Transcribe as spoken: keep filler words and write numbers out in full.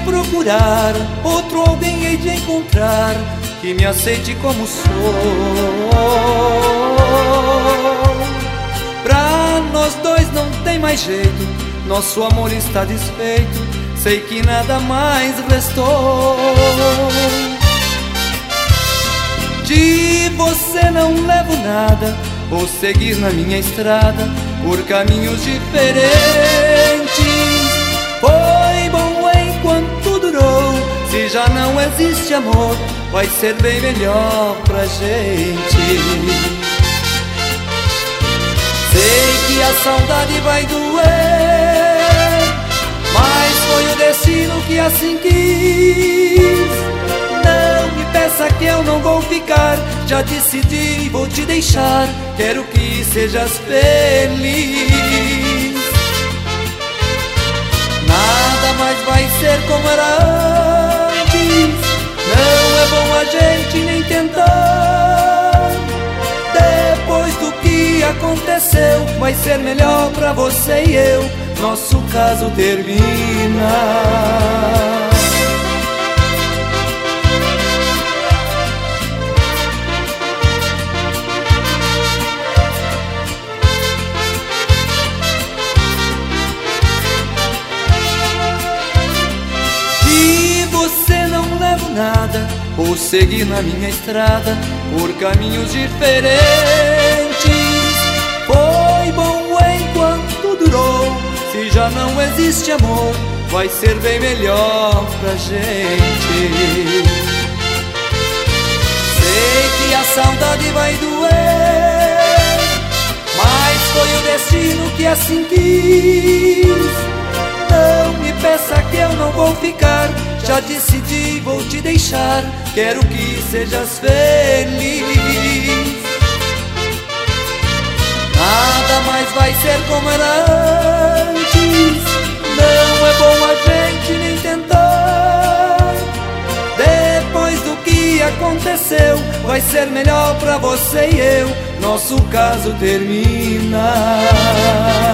procurar outro alguém hei de encontrar que me aceite como sou. Pra nós dois não tem mais jeito, nosso amor está desfeito, sei que nada mais restou. De você não levo nada, vou seguir na minha estrada por caminhos diferentes. Foi bom enquanto durou, se já não existe amor, vai ser bem melhor pra gente. Sei que a saudade vai doer, mas foi o destino que assim quis. Não me peça que eu não vou ficar, já decidi, vou te deixar, quero que sejas feliz. Nada mais vai ser como era antes, não é bom a gente nem tentar. Depois do que aconteceu, vai ser melhor pra você e eu, nosso caso termina. Nada, vou seguir na minha estrada por caminhos diferentes. Foi bom enquanto durou, se já não existe amor, vai ser bem melhor pra gente. Sei que a saudade vai doer, mas foi o destino que assim quis. Não me peça que eu não vou ficar, já decidi, vou te deixar, quero que sejas feliz. Nada mais vai ser como era antes, não é bom a gente nem tentar. Depois do que aconteceu, vai ser melhor pra você e eu, nosso caso termina.